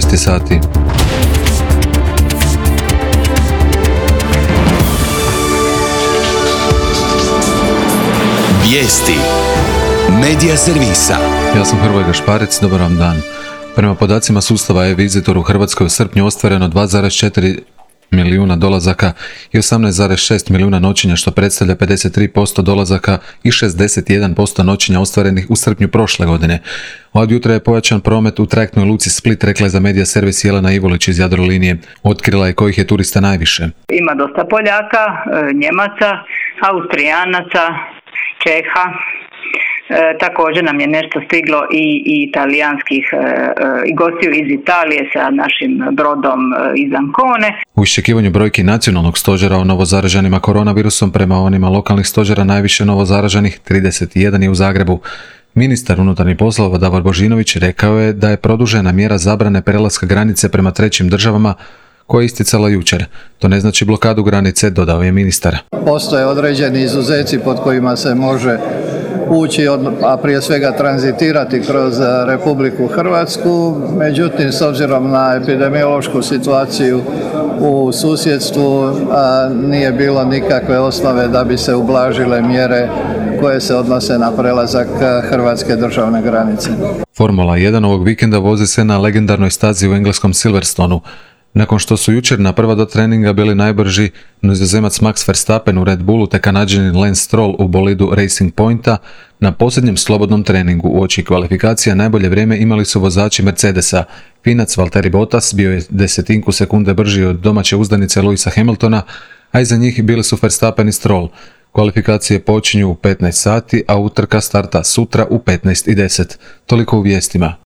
12 sati. Vijesti Medija servisa. Ja sam Hrvoje Gašparec, dobar vam dan. Prema podacima sustava e-Visitor u Hrvatskoj u srpnju ostvareno 2,4 milijuna dolazaka i 18,6 milijuna noćenja, što predstavlja 53% dolazaka i 61% noćenja ostvarenih u srpnju prošle godine. Od jutra je pojačan promet u trajektnoj luci Split, rekla je za Medija servis Jelena Ivolić iz Jadrolinije. Otkrila je kojih je turista najviše. Ima dosta Poljaka, Njemaca, Austrijanaca, Čeha. Također nam je nešto stiglo i italijanskih gostiju iz Italije sa našim brodom iz Ancone. U iščekivanju brojki nacionalnog stožera o novozaraženima koronavirusom prema onima lokalnih stožera najviše novozaraženih, 31 je u Zagrebu. Ministar unutarnjih poslova Davor Božinović rekao je da je produžena mjera zabrane prelaska granice prema trećim državama koja je isticala jučer. To ne znači blokadu granice, dodao je ministar. Postoje određeni izuzeci pod kojima se može ući, a prije svega tranzitirati kroz Republiku Hrvatsku. Međutim, s obzirom na epidemiološku situaciju u susjedstvu, nije bilo nikakve osnove da bi se ublažile mjere koje se odnose na prelazak hrvatske državne granice. Formula 1 ovog vikenda vozi se na legendarnoj stazi u engleskom Silverstonu. Nakon što su jučer na prva 2 treninga bili najbrži Nizozemac Max Verstappen u Red Bullu te Kanađanin Lance Stroll u bolidu Racing Pointa, na posljednjem slobodnom treningu uoči kvalifikacija najbolje vrijeme imali su vozači Mercedesa. Finac Valtteri Bottas bio je 1/10 sekunde brži od domaće uzdanice Lewisa Hamiltona, a iza njih bili su Verstappen i Stroll. Kvalifikacije počinju u 15 sati, a utrka starta sutra u 15:10. Toliko u vijestima.